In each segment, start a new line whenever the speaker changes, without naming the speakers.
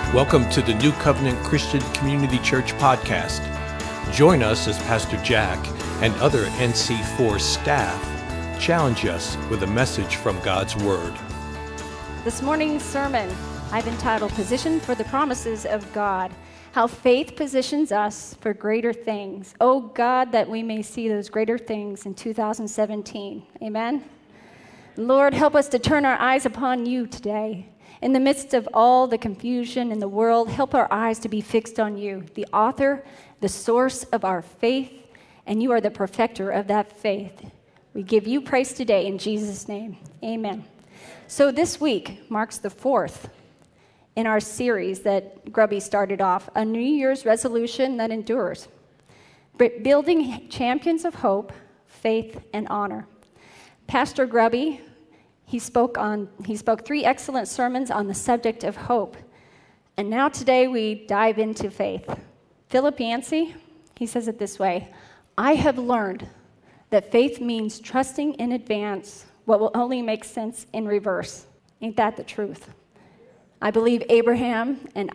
Welcome to the New Covenant Christian Community Church podcast. Join us as Pastor Jack and other NC4 staff challenge us with a message from God's Word.
This morning's sermon I've entitled Position for the Promises of God, how faith positions us for greater things. Oh God, that we may see those greater things in 2017. Amen? Lord, help us to turn our eyes upon you today. In the midst of all the confusion in the world, help our eyes to be fixed on you, the author, the source of our faith, and you are the perfecter of that faith. We give you praise today in Jesus' name. Amen. So this week marks the fourth in our series that Grubby started off, a New Year's resolution that endures. Building champions of hope, faith, and honor. Pastor Grubby, he spoke 3 excellent sermons on the subject of hope. And now today we dive into faith. Philip Yancey, he says it this way: I have learned that faith means trusting in advance what will only make sense in reverse. Ain't that the truth? I believe Abraham and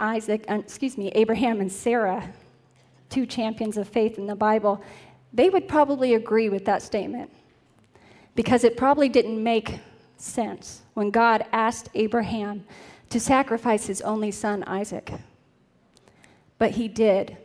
Sarah, 2 champions of faith in the Bible, they would probably agree with that statement, because it probably didn't make sense when God asked Abraham to sacrifice his only son, Isaac. But he did.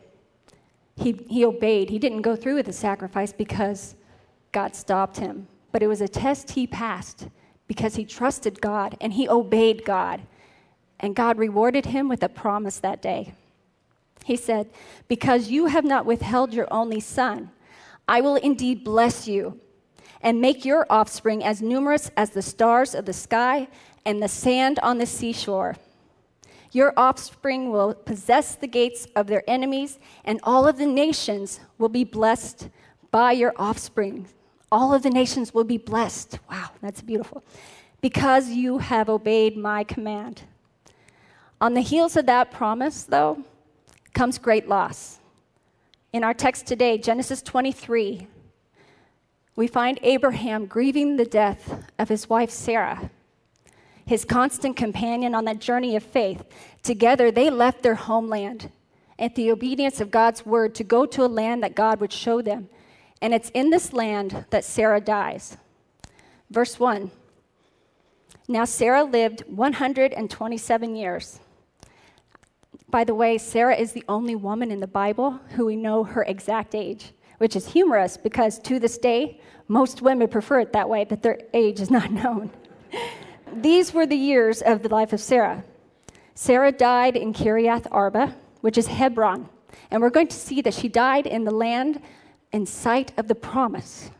He obeyed. He didn't go through with the sacrifice because God stopped him. But it was a test he passed because he trusted God and he obeyed God. And God rewarded him with a promise that day. He said, because you have not withheld your only son, I will indeed bless you and make your offspring as numerous as the stars of the sky and the sand on the seashore. Your offspring will possess the gates of their enemies, and all of the nations will be blessed by your offspring. All of the nations will be blessed. Wow, that's beautiful. Because you have obeyed my command. On the heels of that promise, though, comes great loss. In our text today, Genesis 23, we find Abraham grieving the death of his wife Sarah, his constant companion on that journey of faith. Together, they left their homeland at the obedience of God's word to go to a land that God would show them. And it's in this land that Sarah dies. Verse 1. Now Sarah lived 127 years. By the way, Sarah is the only woman in the Bible who we know her exact age, which is humorous because to this day, most women prefer it that way, that their age is not known. These were the years of the life of Sarah. Sarah died in Kiriath Arba, which is Hebron. And we're going to see that she died in the land in sight of the promise.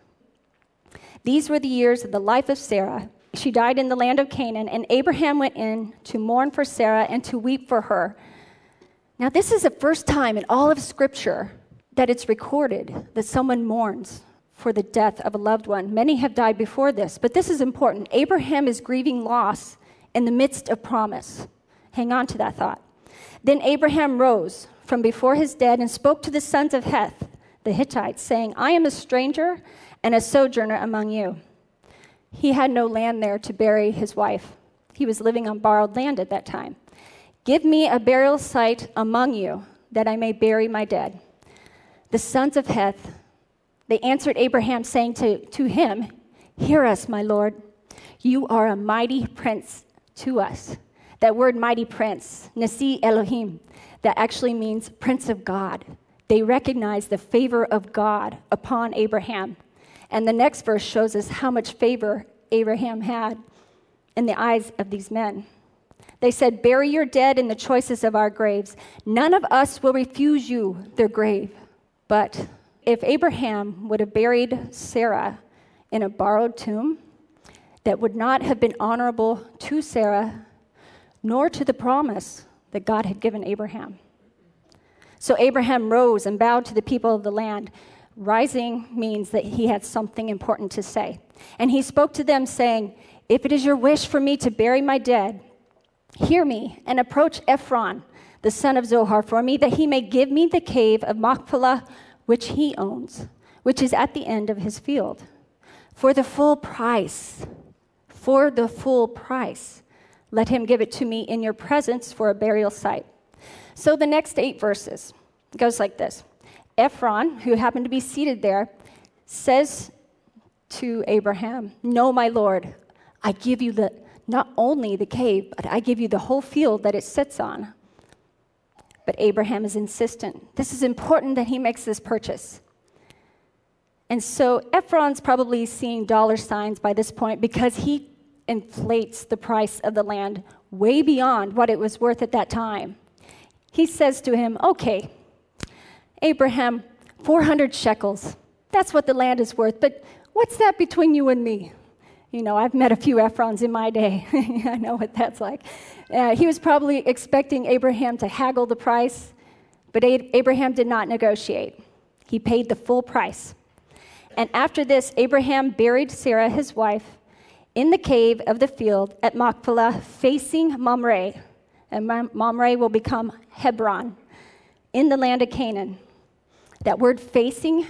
These were the years of the life of Sarah. She died in the land of Canaan, and Abraham went in to mourn for Sarah and to weep for her. Now, this is the first time in all of Scripture that it's recorded that someone mourns for the death of a loved one. Many have died before this, but this is important. Abraham is grieving loss in the midst of promise. Hang on to that thought. Then Abraham rose from before his dead and spoke to the sons of Heth, the Hittites, saying, I am a stranger and a sojourner among you. He had no land there to bury his wife. He was living on borrowed land at that time. Give me a burial site among you, that I may bury my dead. The sons of Heth, they answered Abraham, saying to him, hear us, my Lord. You are a mighty prince to us. That word mighty prince, Nasi Elohim, that actually means prince of God. They recognize the favor of God upon Abraham. And the next verse shows us how much favor Abraham had in the eyes of these men. They said, bury your dead in the choicest of our graves. None of us will refuse you their grave. But if Abraham would have buried Sarah in a borrowed tomb, that would not have been honorable to Sarah, nor to the promise that God had given Abraham. So Abraham rose and bowed to the people of the land. Rising means that he had something important to say. And he spoke to them, saying, if it is your wish for me to bury my dead, hear me and approach Ephron, the son of Zohar, for me, that he may give me the cave of Machpelah, which he owns, which is at the end of his field. For the full price, let him give it to me in your presence for a burial site. So the next 8 verses goes like this. Ephron, who happened to be seated there, says to Abraham, "No, my Lord, I give you not only the cave, but I give you the whole field that it sits on." But Abraham is insistent. This is important that he makes this purchase. And so Ephron's probably seeing dollar signs by this point because he inflates the price of the land way beyond what it was worth at that time. He says to him, "Okay, Abraham, 400 shekels. That's what the land is worth, but what's that between you and me?" You know, I've met a few Ephrons in my day. I know what that's like. He was probably expecting Abraham to haggle the price, but Abraham did not negotiate. He paid the full price. And after this, Abraham buried Sarah, his wife, in the cave of the field at Machpelah, facing Mamre. And Mamre will become Hebron, in the land of Canaan. That word facing,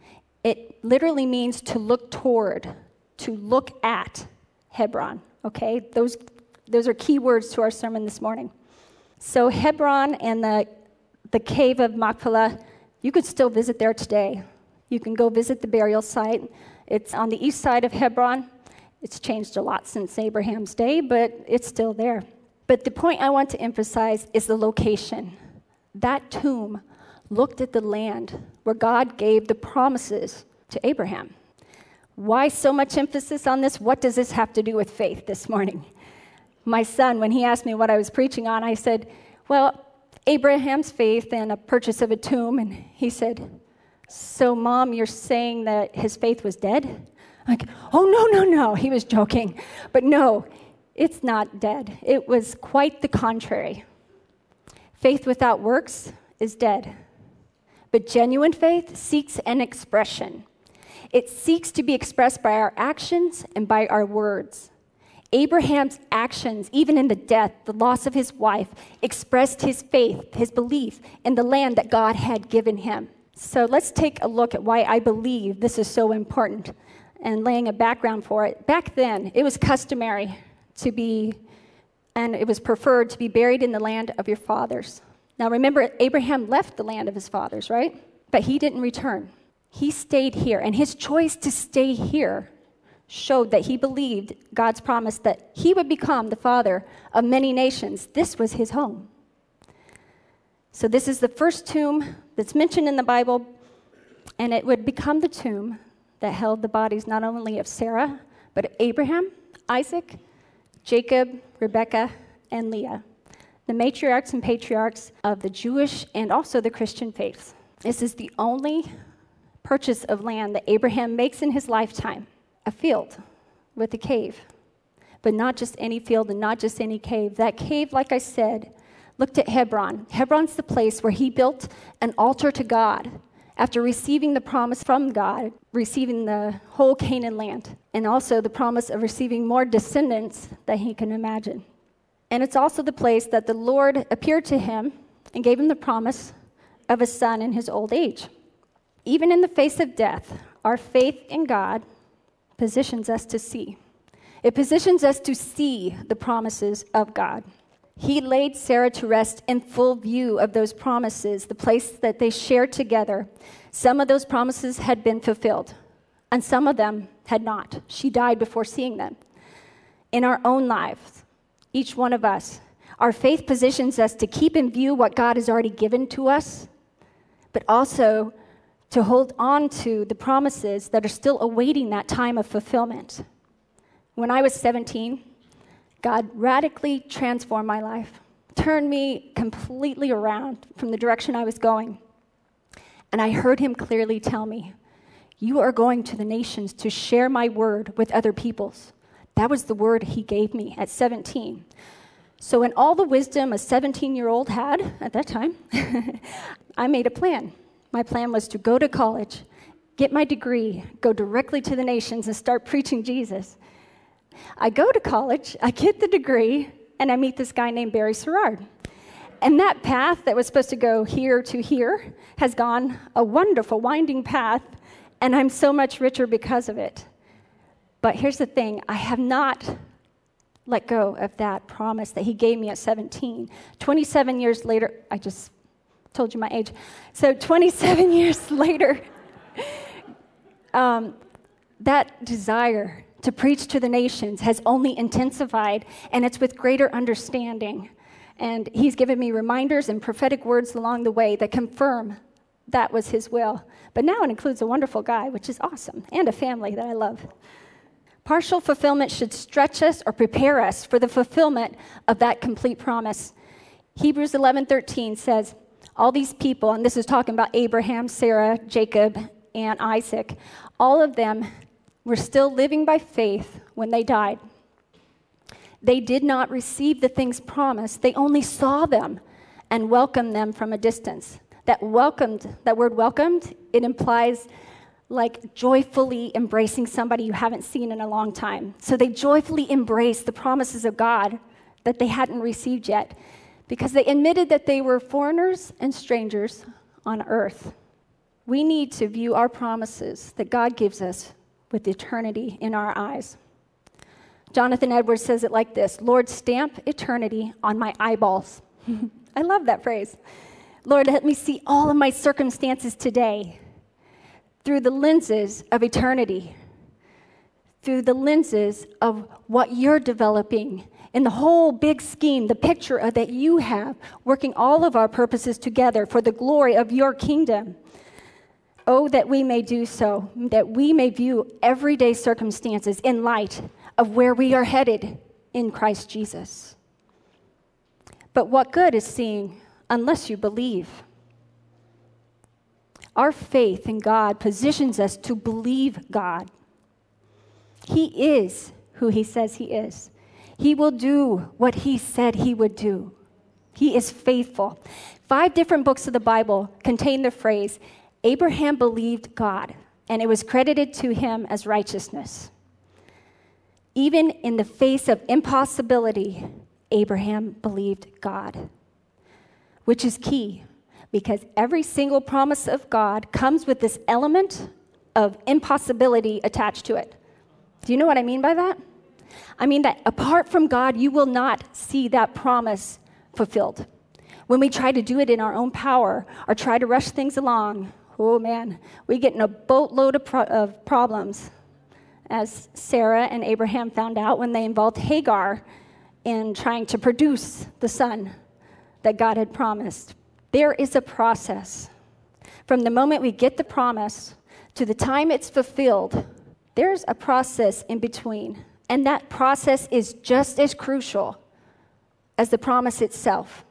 it literally means to look toward, to look at Hebron, okay? Those are key words to our sermon this morning. So Hebron and the cave of Machpelah, you could still visit there today. You can go visit the burial site. It's on the east side of Hebron. It's changed a lot since Abraham's day, but it's still there. But the point I want to emphasize is the location. That tomb looked at the land where God gave the promises to Abraham. Why so much emphasis on this? What does this have to do with faith this morning? My son, when he asked me what I was preaching on, I said, well, Abraham's faith and a purchase of a tomb. And he said, "So, Mom, you're saying that his faith was dead?" I'm like, "Oh, no. He was joking. But no, it's not dead. It was quite the contrary. Faith without works is dead. But genuine faith seeks an expression. It seeks to be expressed by our actions and by our words. Abraham's actions, even in the death, the loss of his wife, expressed his faith, his belief in the land that God had given him. So let's take a look at why I believe this is so important and laying a background for it. Back then, it was customary and it was preferred to be buried in the land of your fathers. Now remember, Abraham left the land of his fathers, right? But he didn't return. He stayed here, and his choice to stay here showed that he believed God's promise that he would become the father of many nations. This was his home. So this is the first tomb that's mentioned in the Bible, and it would become the tomb that held the bodies not only of Sarah, but of Abraham, Isaac, Jacob, Rebekah, and Leah, the matriarchs and patriarchs of the Jewish and also the Christian faiths. This is the only purchase of land that Abraham makes in his lifetime, a field with a cave. But not just any field and not just any cave. That cave, like I said, looked at Hebron. Hebron's the place where he built an altar to God after receiving the promise from God, receiving the whole Canaan land, and also the promise of receiving more descendants than he can imagine. And it's also the place that the Lord appeared to him and gave him the promise of a son in his old age. Even in the face of death, our faith in God positions us to see. It positions us to see the promises of God. He laid Sarah to rest in full view of those promises, the place that they shared together. Some of those promises had been fulfilled, and some of them had not. She died before seeing them. In our own lives, each one of us, our faith positions us to keep in view what God has already given to us, but also to hold on to the promises that are still awaiting that time of fulfillment. When I was 17, God radically transformed my life, turned me completely around from the direction I was going. And I heard him clearly tell me, "You are going to the nations to share my word with other peoples." That was the word he gave me at 17. So in all the wisdom a 17-year-old had at that time, I made a plan. My plan was to go to college, get my degree, go directly to the nations, and start preaching Jesus. I go to college, I get the degree, and I meet this guy named Barry Serrard. And that path that was supposed to go here to here has gone a wonderful, winding path, and I'm so much richer because of it. But here's the thing, I have not let go of that promise that he gave me at 17. 27 years later, I just told you my age. So 27 years later, that desire to preach to the nations has only intensified, and it's with greater understanding. And he's given me reminders and prophetic words along the way that confirm that was his will. But now it includes a wonderful guy, which is awesome, and a family that I love. Partial fulfillment should stretch us or prepare us for the fulfillment of that complete promise. Hebrews 11:13 says, all these people, and this is talking about Abraham, Sarah, Jacob, and Isaac, all of them were still living by faith when they died. They did not receive the things promised. They only saw them and welcomed them from a distance. That word welcomed, it implies like joyfully embracing somebody you haven't seen in a long time. So they joyfully embraced the promises of God that they hadn't received yet because they admitted that they were foreigners and strangers on earth. We need to view our promises that God gives us with eternity in our eyes. Jonathan Edwards says it like this: Lord, stamp eternity on my eyeballs. I love that phrase. Lord, let me see all of my circumstances today through the lenses of eternity, through the lenses of what you're developing in the whole big scheme, the picture that you have, working all of our purposes together for the glory of your kingdom. Oh, that we may do so, that we may view everyday circumstances in light of where we are headed in Christ Jesus. But what good is seeing unless you believe? Our faith in God positions us to believe God. He is who he says he is. He will do what he said he would do. He is faithful. 5 different books of the Bible contain the phrase, Abraham believed God, and it was credited to him as righteousness. Even in the face of impossibility, Abraham believed God, which is key because every single promise of God comes with this element of impossibility attached to it. Do you know what I mean by that? I mean that apart from God, you will not see that promise fulfilled. When we try to do it in our own power or try to rush things along, oh man, we get in a boatload of problems, as Sarah and Abraham found out when they involved Hagar in trying to produce the son that God had promised. There is a process. From the moment we get the promise to the time it's fulfilled, there's a process in between. And that process is just as crucial as the promise itself.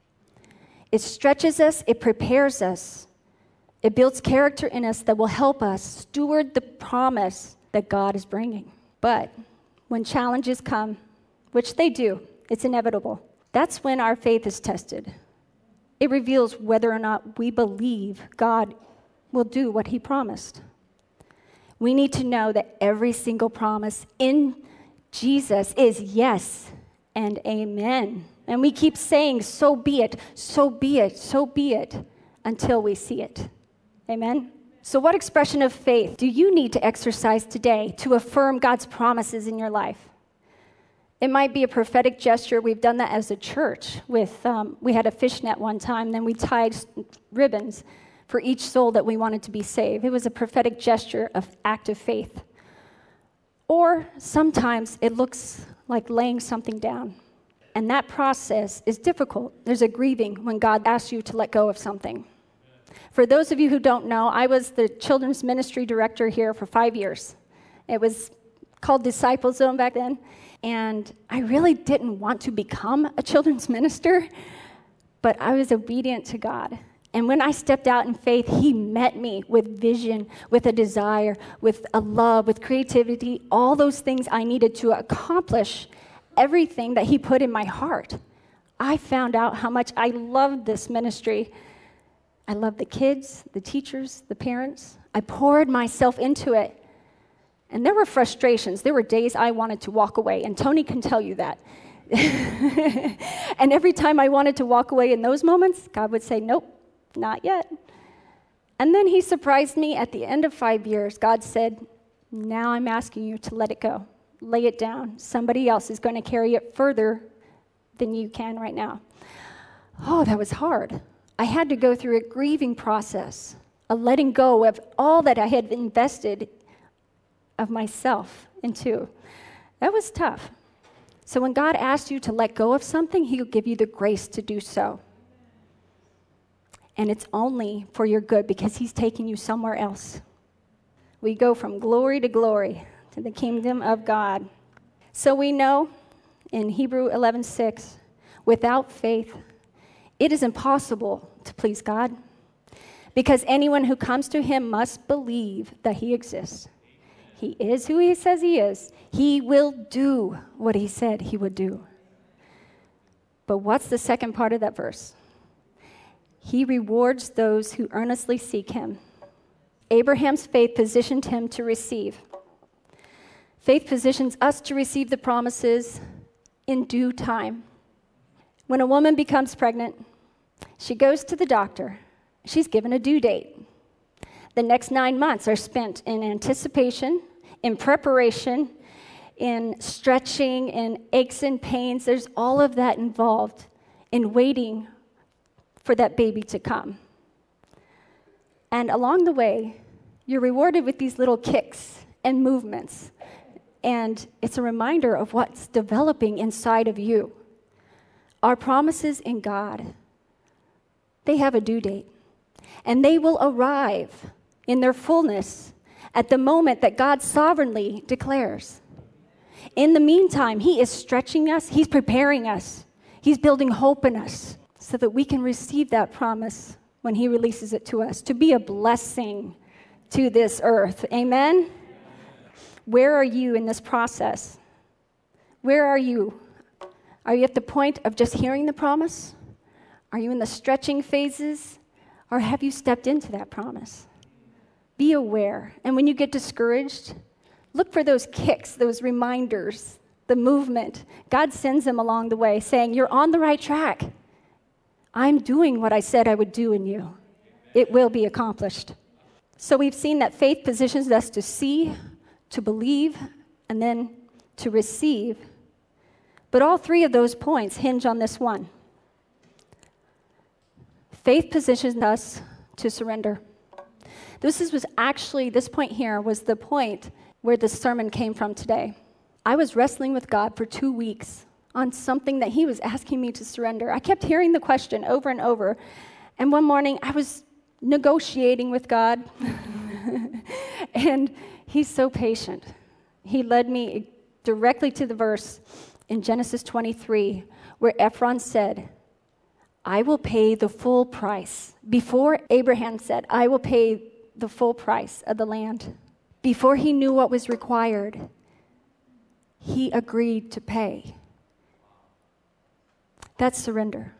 It stretches us, it prepares us, it builds character in us that will help us steward the promise that God is bringing. But when challenges come, which they do, it's inevitable, that's when our faith is tested. It reveals whether or not we believe God will do what he promised. We need to know that every single promise in Jesus is yes and amen. And we keep saying, so be it, so be it, so be it, until we see it. Amen? So what expression of faith do you need to exercise today to affirm God's promises in your life? It might be a prophetic gesture. We've done that as a church. We had a fishnet one time, then we tied ribbons for each soul that we wanted to be saved. It was a prophetic gesture of active faith. Or sometimes it looks like laying something down. And that process is difficult. There's a grieving when God asks you to let go of something. For those of you who don't know, I was the children's ministry director here for 5 years. It was called Disciple Zone back then. And I really didn't want to become a children's minister, but I was obedient to God. And when I stepped out in faith, he met me with vision, with a desire, with a love, with creativity, all those things I needed to accomplish everything that he put in my heart. I found out how much I loved this ministry. I loved the kids, the teachers, the parents. I poured myself into it. And there were frustrations. There were days I wanted to walk away, and Tony can tell you that. And every time I wanted to walk away in those moments, God would say, nope, not yet. And then he surprised me at the end of 5 years. God said, now I'm asking you to let it go. lay it down. Somebody else is going to carry it further than you can right now. Oh, that was hard. I had to go through a grieving process, a letting go of all that I had invested of myself into. That was tough. So when God asks you to let go of something, he'll give you the grace to do so. And it's only for your good because he's taking you somewhere else. We go from glory to glory to the kingdom of God. So we know in Hebrews 11:6, without faith, it is impossible to please God, because anyone who comes to him must believe that he exists. He is who he says he is. He will do what he said he would do. But what's the second part of that verse? He rewards those who earnestly seek him. Abraham's faith positioned him to receive. Faith positions us to receive the promises in due time. When a woman becomes pregnant, she goes to the doctor. She's given a due date. The next 9 months are spent in anticipation, in preparation, in stretching, in aches and pains. There's all of that involved in waiting for that baby to come. And along the way, you're rewarded with these little kicks and movements. And it's a reminder of what's developing inside of you. Our promises in God, they have a due date. And they will arrive in their fullness at the moment that God sovereignly declares. In the meantime, he is stretching us, he's preparing us, he's building hope in us so that we can receive that promise when he releases it to us, to be a blessing to this earth. Amen? Where are you in this process? Where are you? Are you at the point of just hearing the promise? Are you in the stretching phases? Or have you stepped into that promise? Be aware. And when you get discouraged, look for those kicks, those reminders, the movement. God sends them along the way, saying, you're on the right track. I'm doing what I said I would do in you. It will be accomplished. So we've seen that faith positions us to see, to believe, and then to receive. But all three of those points hinge on this one. Faith positions us to surrender. This point here was the point where the sermon came from today. I was wrestling with God for 2 weeks on something that he was asking me to surrender. I kept hearing the question over and over. And one morning, I was negotiating with God. And he's so patient. He led me directly to the verse in Genesis 23, where Ephron said, I will pay the full price. Before Abraham said, I will pay the full price of the land. Before he knew what was required, he agreed to pay. That's surrender.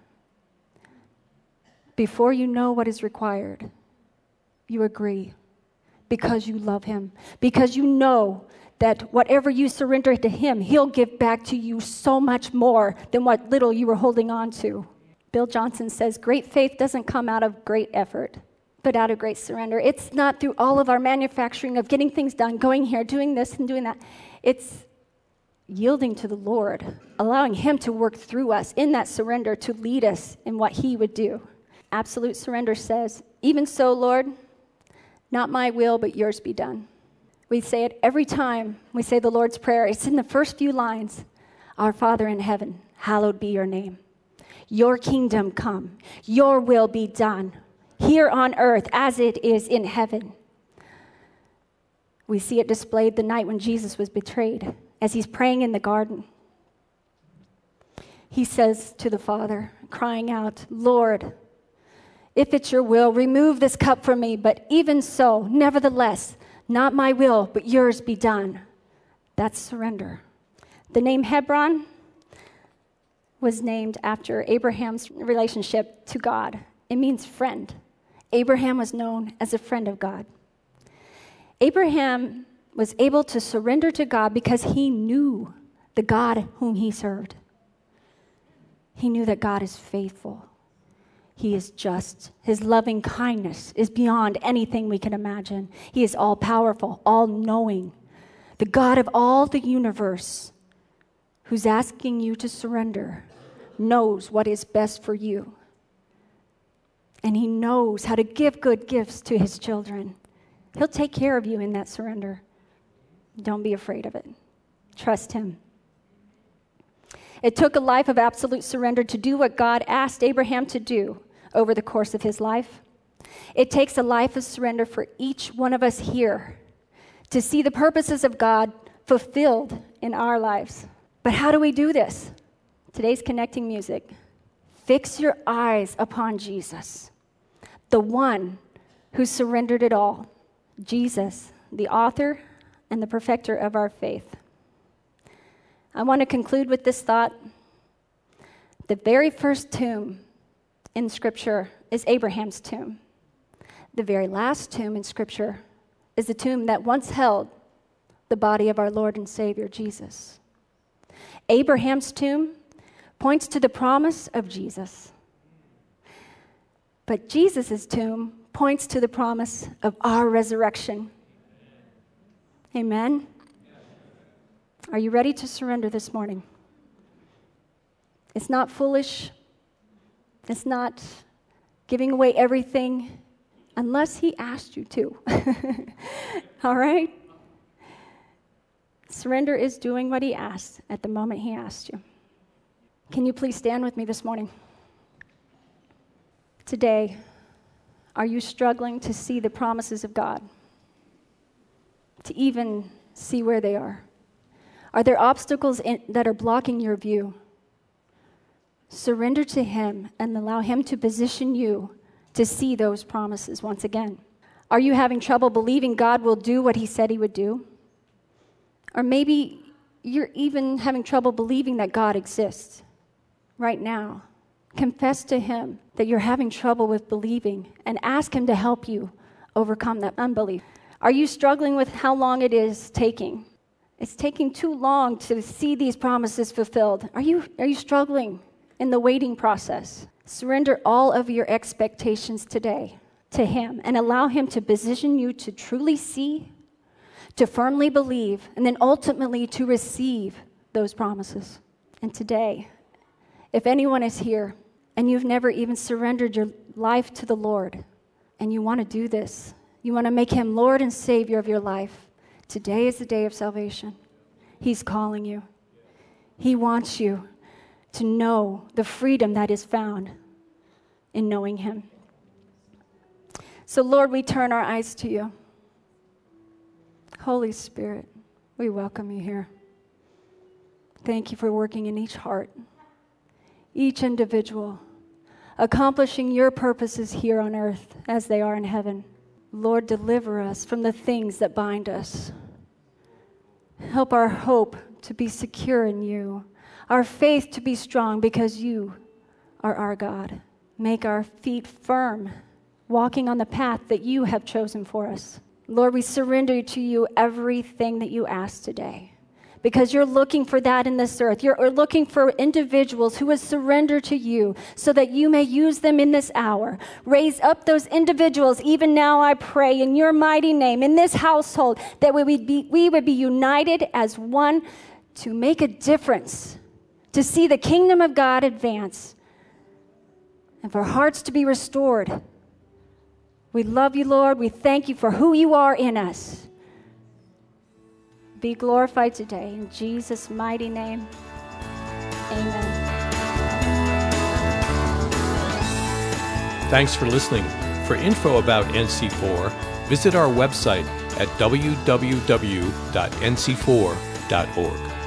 Before you know what is required, you agree because you love him, because you know that whatever you surrender to him, he'll give back to you so much more than what little you were holding on to. Bill Johnson says, great faith doesn't come out of great effort, but out of great surrender. It's not through all of our manufacturing of getting things done, going here, doing this and doing that. It's yielding to the Lord, allowing him to work through us in that surrender to lead us in what he would do. Absolute surrender says, even so, Lord, not my will, but yours be done. We say it every time we say the Lord's Prayer. It's in the first few lines. Our Father in heaven, hallowed be your name. Your kingdom come. Your will be done here on earth as it is in heaven. We see it displayed the night when Jesus was betrayed as he's praying in the garden. He says to the Father, crying out, Lord, if it's your will, remove this cup from me, but even so, nevertheless, not my will, but yours be done. That's surrender. The name Hebron was named after Abraham's relationship to God. It means friend. Abraham was known as a friend of God. Abraham was able to surrender to God because he knew the God whom he served. He knew that God is faithful. He is just. His loving kindness is beyond anything we can imagine. He is all-powerful, all-knowing. The God of all the universe, who's asking you to surrender, knows what is best for you. And he knows how to give good gifts to his children. He'll take care of you in that surrender. Don't be afraid of it. Trust him. It took a life of absolute surrender to do what God asked Abraham to do over the course of his life. It takes a life of surrender for each one of us here to see the purposes of God fulfilled in our lives. But how do we do this? Today's connecting music. Fix your eyes upon Jesus, the one who surrendered it all. Jesus, the author and the perfecter of our faith. I want to conclude with this thought. The very first tomb in Scripture is Abraham's tomb. The very last tomb in Scripture is the tomb that once held the body of our Lord and Savior, Jesus. Abraham's tomb points to the promise of Jesus. But Jesus' tomb points to the promise of our resurrection. Amen? Are you ready to surrender this morning? It's not foolish. It's not giving away everything unless he asked you to. All right? Surrender is doing what he asked at the moment he asked you. Can you please stand with me this morning? Today, are you struggling to see the promises of God? To even see where they are? Are there obstacles that are blocking your view? Surrender to him and allow him to position you to see those promises once again. Are you having trouble believing God will do what he said he would do? Or maybe you're even having trouble believing that God exists right now. Confess to him that you're having trouble with believing and ask him to help you overcome that unbelief. Are you struggling with how long it is taking? It's taking too long to see these promises fulfilled. Are you struggling in the waiting process? Surrender all of your expectations today to him and allow him to position you to truly see, to firmly believe, and then ultimately to receive those promises. And today, if anyone is here and you've never even surrendered your life to the Lord and you want to do this, you want to make him Lord and Savior of your life, today is the day of salvation. He's calling you. He wants you to know the freedom that is found in knowing him. So, Lord, we turn our eyes to you. Holy Spirit, we welcome you here. Thank you for working in each heart, each individual, accomplishing your purposes here on earth as they are in heaven. Lord, deliver us from the things that bind us. Help our hope to be secure in you, our faith to be strong because you are our God. Make our feet firm, walking on the path that you have chosen for us. Lord, we surrender to you everything that you ask today because you're looking for that in this earth. You're looking for individuals who would surrender to you so that you may use them in this hour. Raise up those individuals, even now I pray in your mighty name, in this household, that we would be united as one to make a difference, to see the kingdom of God advance, and for hearts to be restored. We love you, Lord. We thank you for who you are in us. Be glorified today. In Jesus' mighty name, amen.
Thanks for listening. For info about NC4, visit our website at www.nc4.org.